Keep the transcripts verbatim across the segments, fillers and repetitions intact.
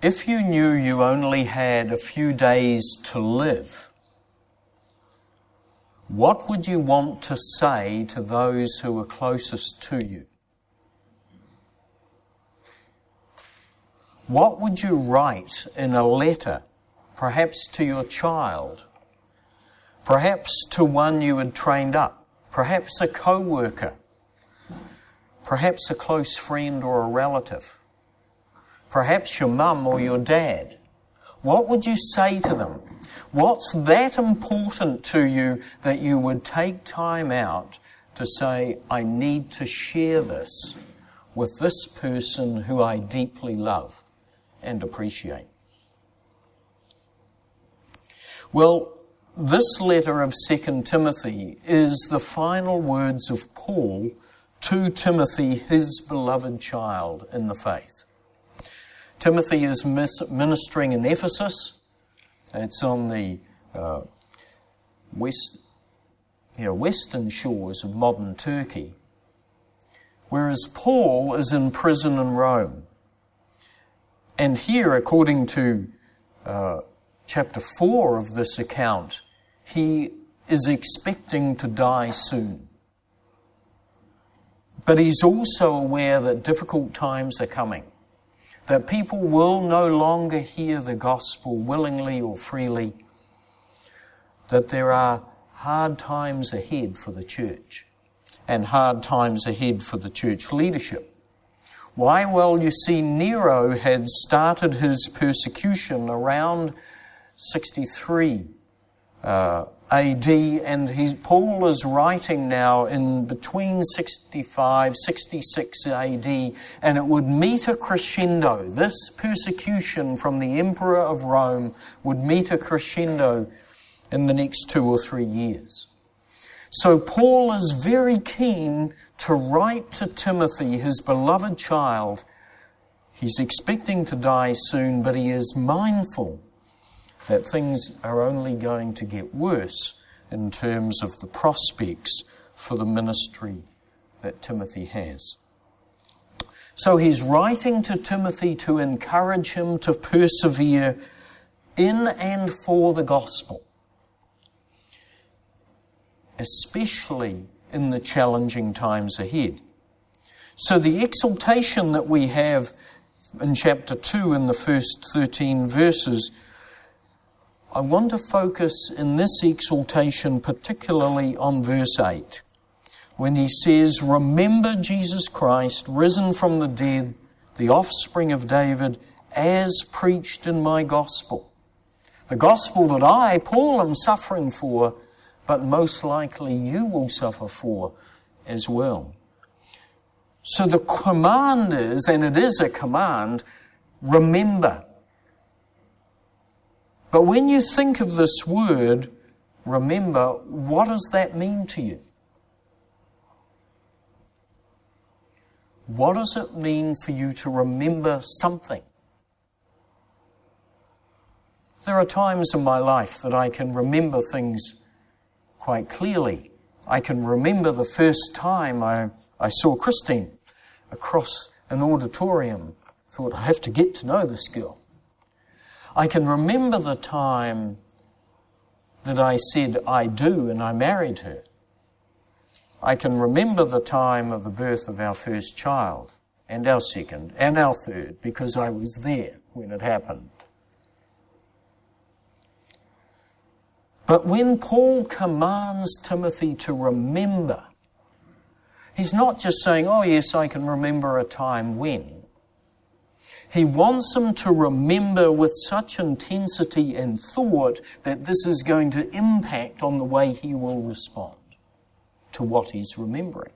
if you knew you only had a few days to live, what would you want to say to those who are closest to you? What would you write in a letter, perhaps to your child, perhaps to one you had trained up, perhaps a co-worker, perhaps a close friend or a relative, perhaps your mum or your dad? What would you say to them? What's that important to you that you would take time out to say, I need to share this with this person who I deeply love and appreciate? Well, this letter of Second Timothy is the final words of Paul to Timothy, his beloved child in the faith. Timothy is ministering in Ephesus. It's on the uh, west, you know, western shores of modern Turkey, whereas Paul is in prison in Rome. And here, according to uh, chapter four of this account, he is expecting to die soon. But he's also aware that difficult times are coming, that people will no longer hear the gospel willingly or freely, that there are hard times ahead for the church and hard times ahead for the church leadership. Why? Well, you see, Nero had started his persecution around sixty-three uh, A D, and he's, Paul is writing now in between sixty-five, sixty-six A D, and it would meet a crescendo. This persecution from the Emperor of Rome would meet a crescendo in the next two or three years. So Paul is very keen to write to Timothy, his beloved child. He's expecting to die soon, but he is mindful that things are only going to get worse in terms of the prospects for the ministry that Timothy has. So he's writing to Timothy to encourage him to persevere in and for the gospel, especially in the challenging times ahead. So the exhortation that we have in chapter two in the first thirteen verses, I want to focus in this exhortation particularly on verse eight, when he says, remember Jesus Christ, risen from the dead, the offspring of David, as preached in my gospel. The gospel that I, Paul, am suffering for, but most likely you will suffer for as well. So the command is, and it is a command, remember. But when you think of this word, remember, what does that mean to you? What does it mean for you to remember something? There are times in my life that I can remember things quite clearly. I can remember the first time I, I saw Christine across an auditorium. I thought, I have to get to know this girl. I can remember the time that I said I do and I married her. I can remember the time of the birth of our first child and our second and our third because I was there when it happened. But when Paul commands Timothy to remember, he's not just saying, oh yes, I can remember a time when. He wants him to remember with such intensity and thought that this is going to impact on the way he will respond to what he's remembering.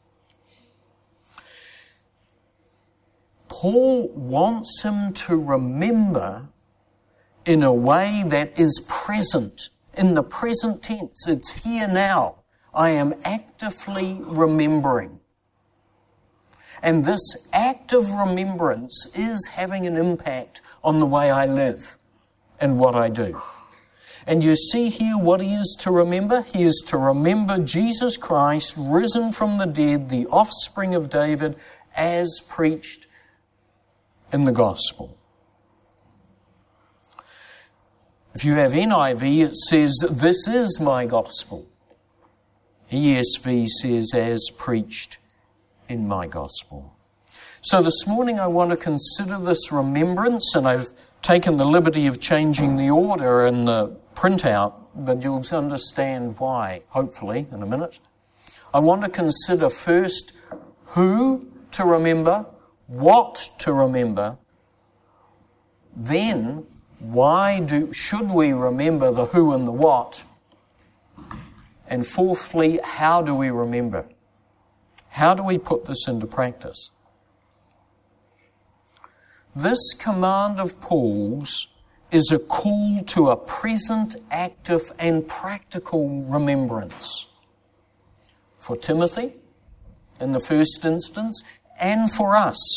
Paul wants him to remember in a way that is present, in the present tense. It's here now. I am actively remembering. And this act of remembrance is having an impact on the way I live and what I do. And you see here what he is to remember? He is to remember Jesus Christ, risen from the dead, the offspring of David, as preached in the gospel. If you have N I V, it says, "This is my gospel." E S V says, "As preached in my gospel." So this morning I want to consider this remembrance, and I've taken the liberty of changing the order in the printout, but you'll understand why, hopefully, in a minute. I want to consider first who to remember, what to remember, then why do should we remember the who and the what, and fourthly, how do we remember? How do we put this into practice? This command of Paul's is a call to a present, active, and practical remembrance for Timothy in the first instance, and for us.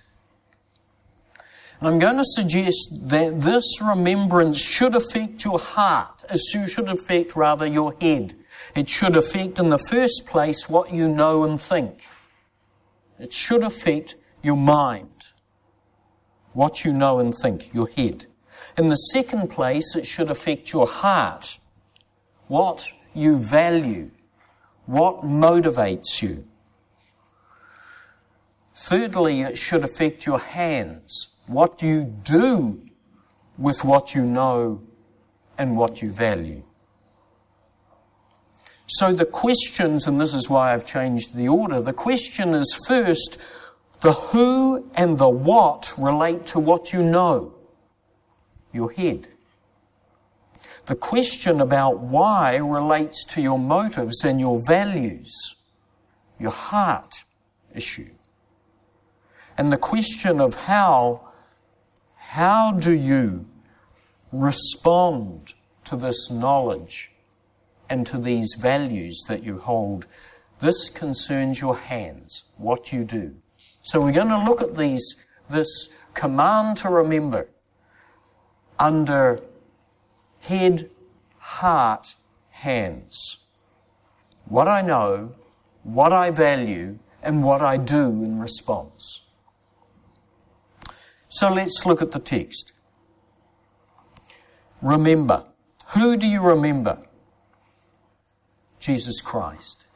And I'm going to suggest that this remembrance should affect your heart. It should affect, rather, your head. It should affect, in the first place, what you know and think. It should affect your mind, what you know and think, your head. In the second place, it should affect your heart, what you value, what motivates you. Thirdly, it should affect your hands, what you do with what you know and what you value. So the questions, and this is why I've changed the order, the question is first, the who and the what relate to what you know, your head. The question about why relates to your motives and your values, your heart issue. And the question of how, how do you respond to this knowledge and to these values that you hold? This concerns your hands, what you do. So we're going to look at these, this command to remember under head, heart, hands. What I know, what I value, and what I do in response. So let's look at the text. Remember. Who do you remember? Jesus Christ.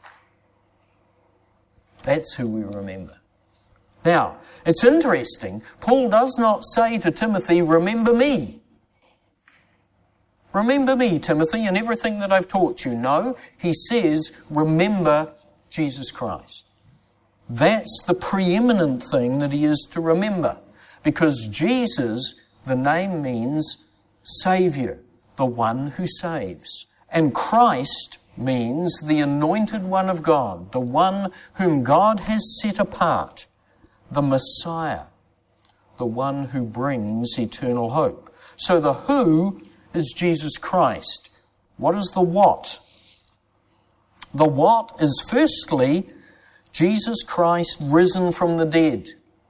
That's who we remember. Now, it's interesting. Paul does not say to Timothy, remember me. Remember me, Timothy, and everything that I've taught you. No, he says, remember Jesus Christ. That's the preeminent thing that he is to remember. Because Jesus, the name means Saviour, the one who saves. And Christ means the anointed one of God, the one whom God has set apart, the Messiah, the one who brings eternal hope. So the who is Jesus Christ. What is the what? The what is firstly Jesus Christ risen from the dead.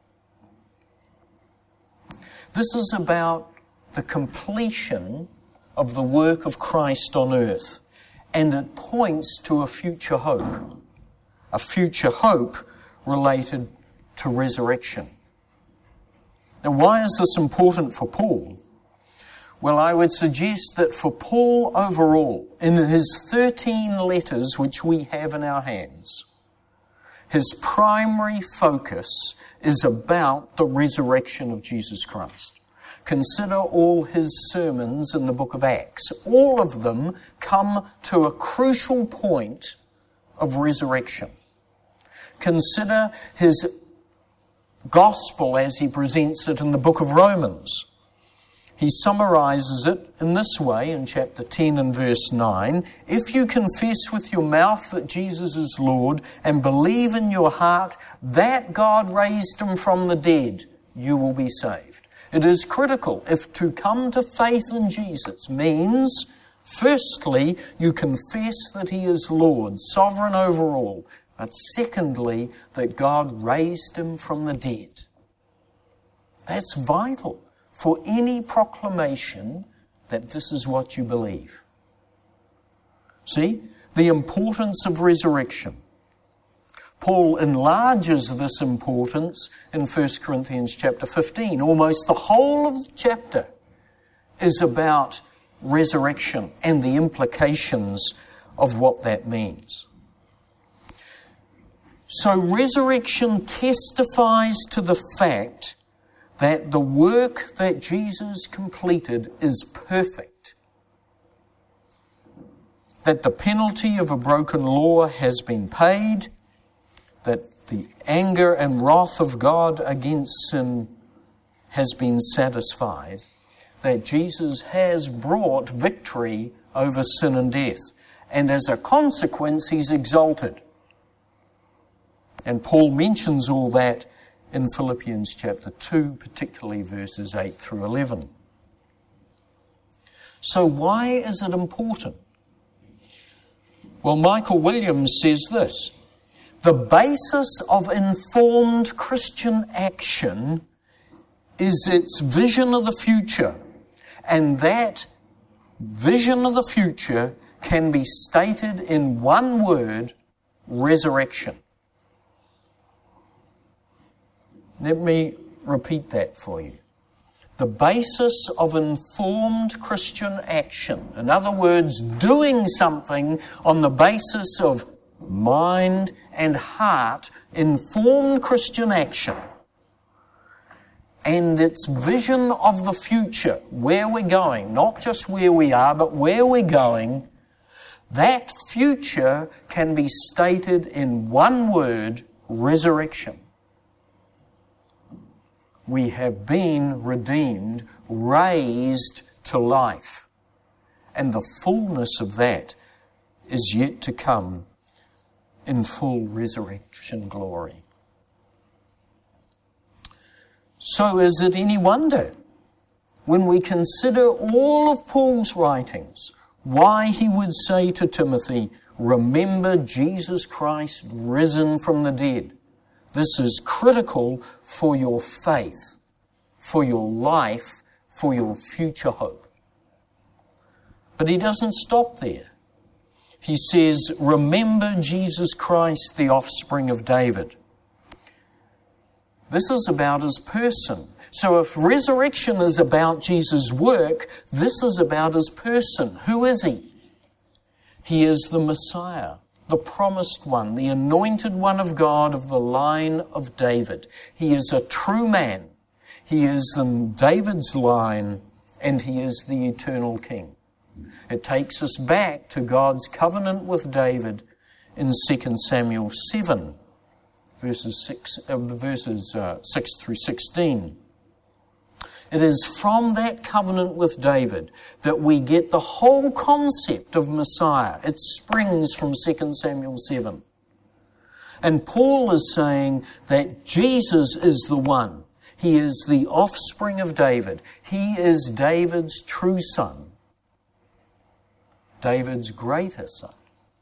This is about the completion of the work of Christ on earth, and it points to a future hope, a future hope related to resurrection. Now, why is this important for Paul? Well, I would suggest that for Paul overall, in his thirteen letters which we have in our hands, his primary focus is about the resurrection of Jesus Christ. Consider all his sermons in the book of Acts. All of them come to a crucial point of resurrection. Consider his gospel as he presents it in the book of Romans. He summarizes it in this way in chapter ten and verse nine. If you confess with your mouth that Jesus is Lord and believe in your heart that God raised him from the dead, you will be saved. It is critical. If to come to faith in Jesus means, firstly, you confess that he is Lord, sovereign over all, but secondly, that God raised him from the dead. That's vital for any proclamation that this is what you believe. See, the importance of resurrection. Paul enlarges this importance in First Corinthians chapter fifteen. Almost the whole of the chapter is about resurrection and the implications of what that means. So resurrection testifies to the fact that the work that Jesus completed is perfect. That the penalty of a broken law has been paid, that the anger and wrath of God against sin has been satisfied, that Jesus has brought victory over sin and death. And as a consequence, he's exalted. And Paul mentions all that in Philippians chapter two, particularly verses eight through eleven. So why is it important? Well, Michael Williams says this: the basis of informed Christian action is its vision of the future, and that vision of the future can be stated in one word: resurrection. Let me repeat that for you. The basis of informed Christian action, in other words, doing something on the basis of mind and heart, informed Christian action, and its vision of the future, where we're going, not just where we are, but where we're going, that future can be stated in one word: resurrection. We have been redeemed, raised to life. And the fullness of that is yet to come in full resurrection glory. So is it any wonder, when we consider all of Paul's writings, why he would say to Timothy, remember Jesus Christ risen from the dead? This is critical for your faith, for your life, for your future hope. But he doesn't stop there. He says, remember Jesus Christ, the offspring of David. This is about his person. So if resurrection is about Jesus' work, this is about his person. Who is he? He is the Messiah, the promised one, the anointed one of God of the line of David. He is a true man. He is in David's line, and he is the eternal king. It takes us back to God's covenant with David in Second Samuel seven, verses six, uh, verses uh, six through sixteen. It is from that covenant with David that we get the whole concept of Messiah. It springs from Second Samuel seven. And Paul is saying that Jesus is the one. He is the offspring of David. He is David's true son. David's greater son.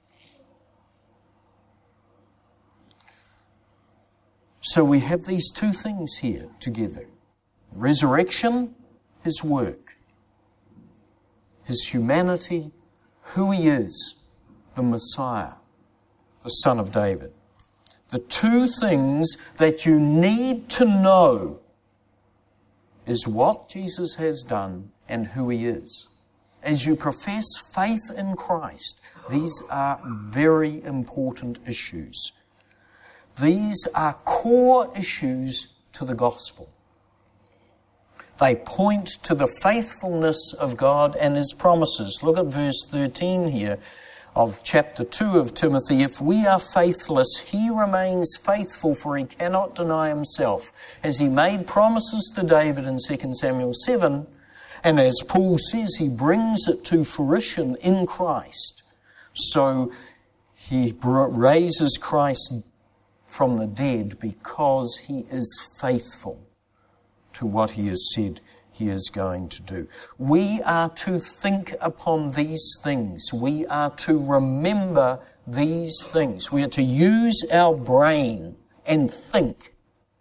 So we have these two things here together. Resurrection, his work. His humanity, who he is, the Messiah, the Son of David. The two things that you need to know is what Jesus has done and who he is. As you profess faith in Christ, these are very important issues. These are core issues to the gospel. They point to the faithfulness of God and his promises. Look at verse thirteen here of chapter two of Timothy. If we are faithless, he remains faithful, for he cannot deny himself. As he made promises to David in Second Samuel seven, and as Paul says, he brings it to fruition in Christ. So he raises Christ from the dead because he is faithful to what he has said he is going to do. We are to think upon these things. We are to remember these things. We are to use our brain and think.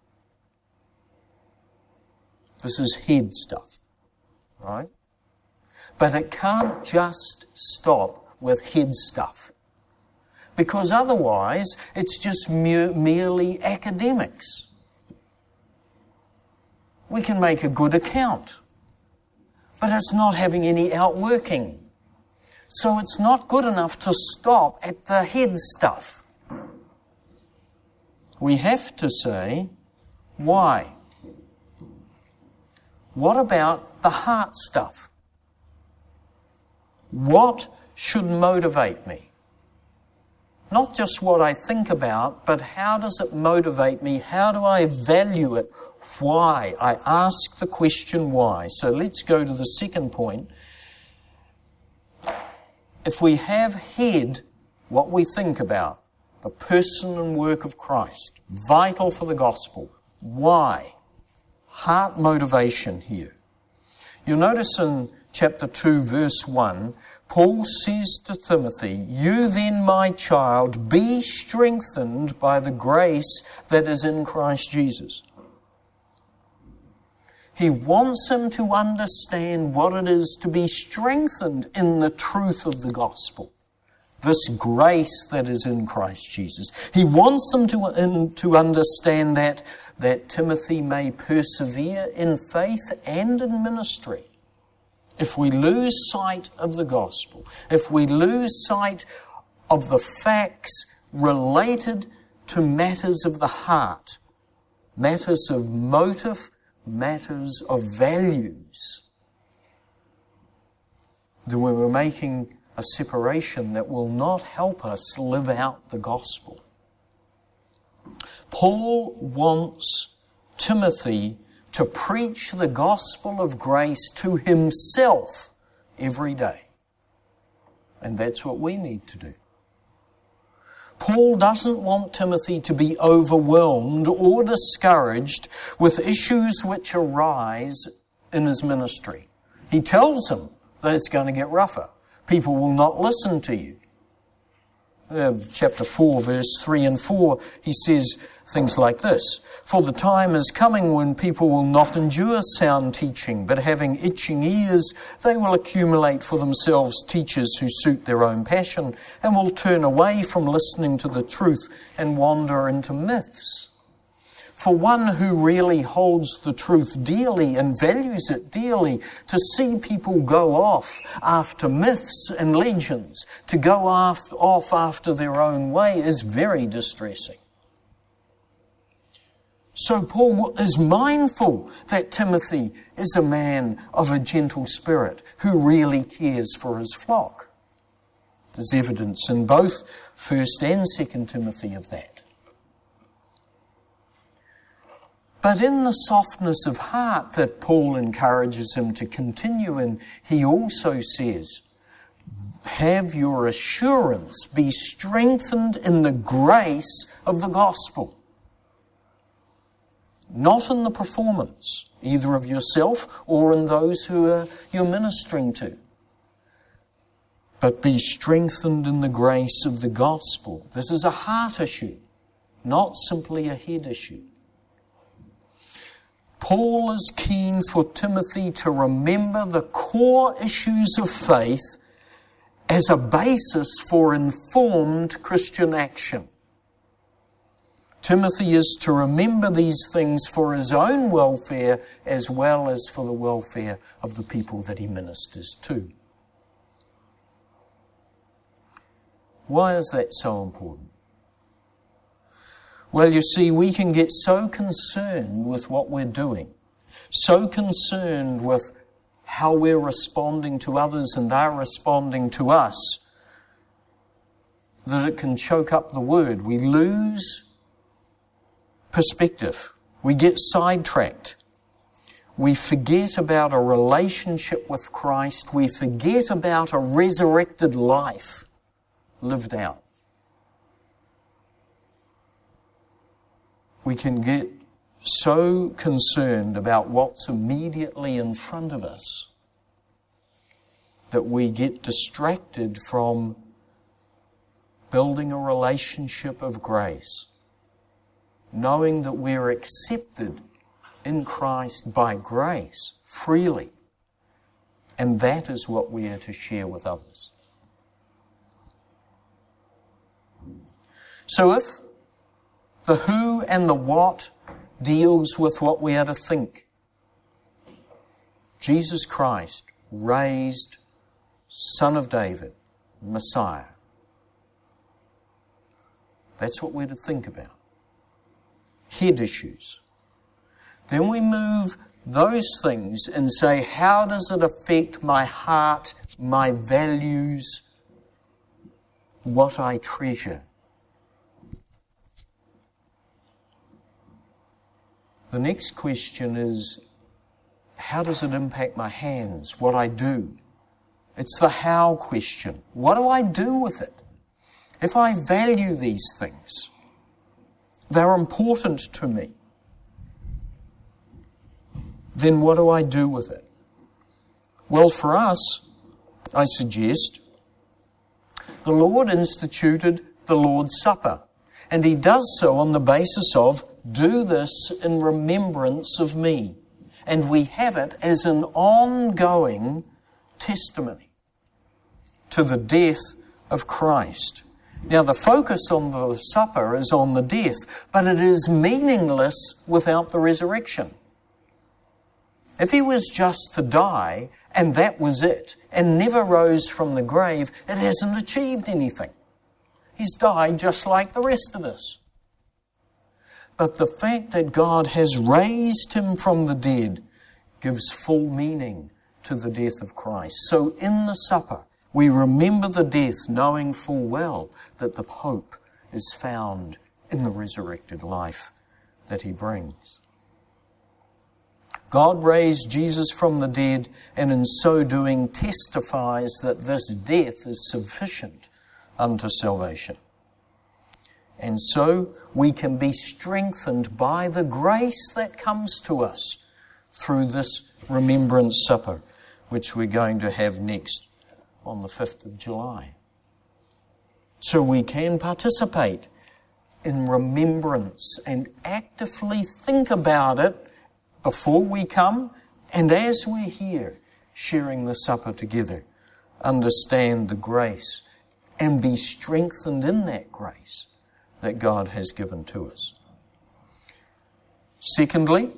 This is head stuff, right? But it can't just stop with head stuff, because otherwise it's just mere, merely academics. We can make a good account. but it's not having any outworking. So it's not good enough to stop at the head stuff. We have to say, why? What about the heart stuff? What should motivate me? Not just what I think about, but how does it motivate me? How do I value it? Why? I ask the question why. So let's go to the second point. If we have head, what we think about, the person and work of Christ, vital for the gospel. Why? Heart motivation here. You'll notice in chapter two, verse one, Paul says to Timothy, "You then, my child, be strengthened by the grace that is in Christ Jesus." He wants him to understand what it is to be strengthened in the truth of the gospel. This grace that is in Christ Jesus. He wants them to, in, to understand that, that Timothy may persevere in faith and in ministry. If we lose sight of the gospel, if we lose sight of the facts related to matters of the heart, matters of motive, matters of values, then we're making a separation that will not help us live out the gospel. Paul wants Timothy to preach the gospel of grace to himself every day. And that's what we need to do. Paul doesn't want Timothy to be overwhelmed or discouraged with issues which arise in his ministry. He tells him that it's going to get rougher. People will not listen to you. Uh, chapter four, verse three and four, he says things like this. "For the time is coming when people will not endure sound teaching, but having itching ears, they will accumulate for themselves teachers who suit their own passion, and will turn away from listening to the truth and wander into myths. For one who really holds the truth dearly and values it dearly, to see people go off after myths and legends, to go off after their own way, is very distressing." So Paul is mindful that Timothy is a man of a gentle spirit who really cares for his flock. There's evidence in both First and Second Timothy of that. But in the softness of heart that Paul encourages him to continue in, he also says, "Have your assurance be strengthened in the grace of the gospel." Not in the performance, either of yourself or in those who are you're ministering to. But be strengthened in the grace of the gospel. This is a heart issue, not simply a head issue. Paul is keen for Timothy to remember the core issues of faith as a basis for informed Christian action. Timothy is to remember these things for his own welfare as well as for the welfare of the people that he ministers to. Why is that so important? Well, you see, we can get so concerned with what we're doing, so concerned with how we're responding to others and they're responding to us, that it can choke up the word. We lose perspective. We get sidetracked. We forget about a relationship with Christ. We forget about a resurrected life lived out. We can get so concerned about what's immediately in front of us that we get distracted from building a relationship of grace, knowing that we're accepted in Christ by grace, freely. And that is what we are to share with others. So if the who and the what deals with what we are to think, Jesus Christ, raised Son of David, Messiah. That's what we're to think about. Head issues. Then we move those things and say, how does it affect my heart, my values, what I treasure? The next question is, how does it impact my hands, what I do? It's the how question. What do I do with it? If I value these things, they're important to me, then what do I do with it? Well, for us, I suggest, the Lord instituted the Lord's Supper, and He does so on the basis of, do this in remembrance of me. And we have it as an ongoing testimony to the death of Christ. Now, the focus on the supper is on the death, but it is meaningless without the resurrection. If He was just to die, and that was it, and never rose from the grave, it hasn't achieved anything. He's died just like the rest of us. But the fact that God has raised Him from the dead gives full meaning to the death of Christ. So in the supper, we remember the death, knowing full well that the hope is found in the resurrected life that He brings. God raised Jesus from the dead, and in so doing testifies that this death is sufficient unto salvation. And so we can be strengthened by the grace that comes to us through this remembrance supper, which we're going to have next on the fifth of July. So we can participate in remembrance and actively think about it before we come and as we're here sharing the supper together. Understand the grace and be strengthened in that grace that God has given to us. Secondly,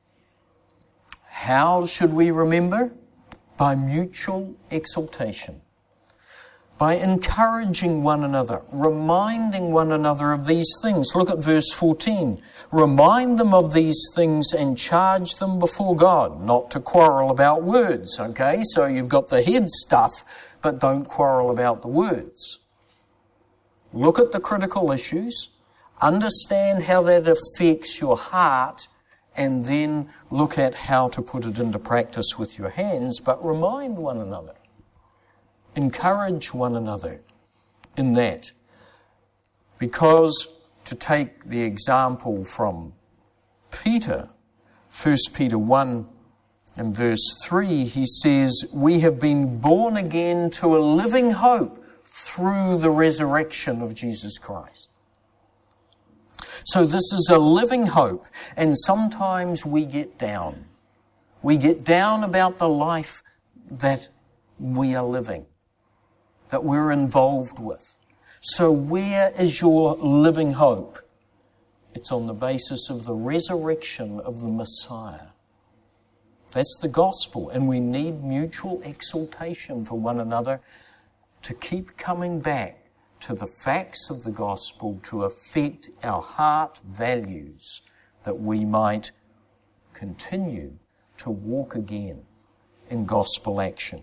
how should we remember? By mutual exaltation. By encouraging one another, reminding one another of these things. Look at verse fourteen. Remind them of these things and charge them before God, not to quarrel about words, okay? So you've got the head stuff, but don't quarrel about the words. Look at the critical issues, understand how that affects your heart, and then look at how to put it into practice with your hands, but remind one another. Encourage one another in that. Because, to take the example from Peter, First Peter one and verse three, he says, we have been born again to a living hope through the resurrection of Jesus Christ. So this is a living hope, and sometimes we get down. We get down about the life that we are living, that we're involved with. So where is your living hope? It's on the basis of the resurrection of the Messiah. That's the gospel, and we need mutual exaltation for one another to keep coming back to the facts of the gospel to affect our heart values, that we might continue to walk again in gospel action.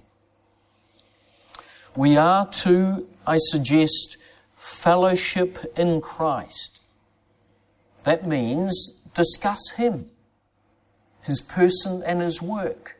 We are to, I suggest, fellowship in Christ. That means discuss Him, His person and His work.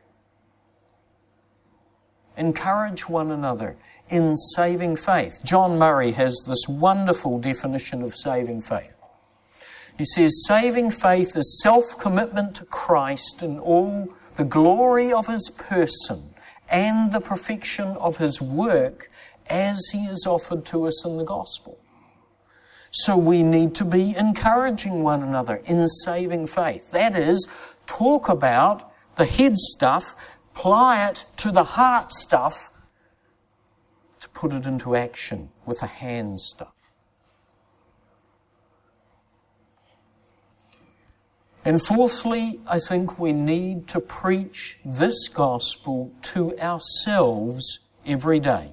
Encourage one another in saving faith. John Murray has this wonderful definition of saving faith. He says, saving faith is self-commitment to Christ in all the glory of His person and the perfection of His work as He is offered to us in the gospel. So we need to be encouraging one another in saving faith. That is, talk about the head stuff, apply it to the heart stuff, to put it into action with the hand stuff. And fourthly, I think we need to preach this gospel to ourselves every day.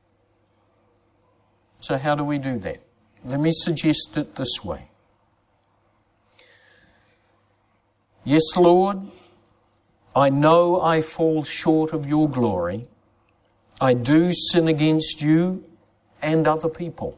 So how do we do that? Let me suggest it this way. Yes, Lord, I know I fall short of your glory. I do sin against you and other people.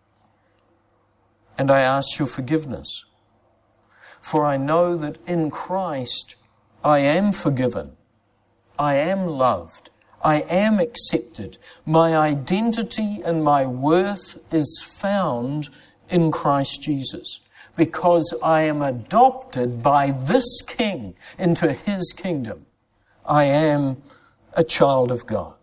And I ask your forgiveness. For I know that in Christ I am forgiven. I am loved. I am accepted. My identity and my worth is found in Christ Jesus. Because I am adopted by this King into his kingdom. I am a child of God.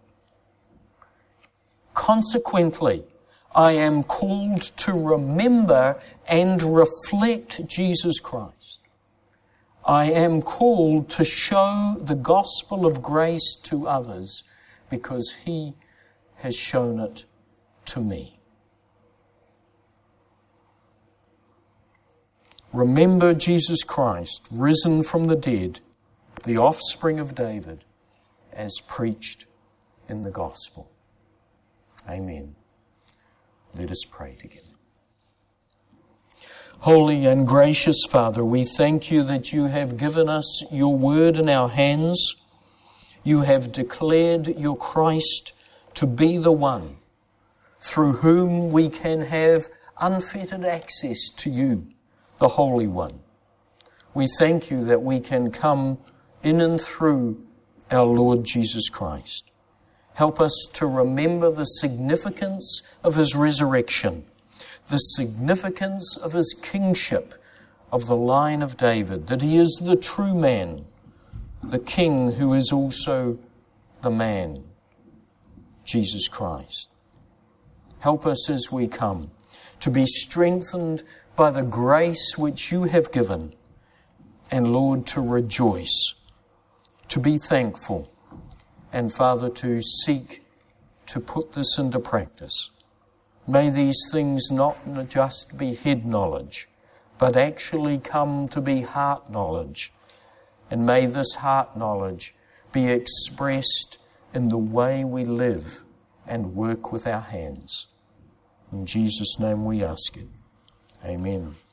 Consequently, I am called to remember and reflect Jesus Christ. I am called to show the gospel of grace to others because he has shown it to me. Remember Jesus Christ, risen from the dead, the offspring of David, as preached in the gospel. Amen. Let us pray together. Holy and gracious Father, we thank you that you have given us your word in our hands. You have declared your Christ to be the one through whom we can have unfettered access to you, the Holy One. We thank you that we can come in and through our Lord Jesus Christ. Help us to remember the significance of his resurrection, the significance of his kingship of the line of David, that he is the true man, the King who is also the man, Jesus Christ. Help us as we come to be strengthened by the grace which you have given, and Lord, to rejoice, to be thankful, and Father, to seek to put this into practice. May these things not just be head knowledge, but actually come to be heart knowledge. And may this heart knowledge be expressed in the way we live and work with our hands. In Jesus' name we ask it. Amen.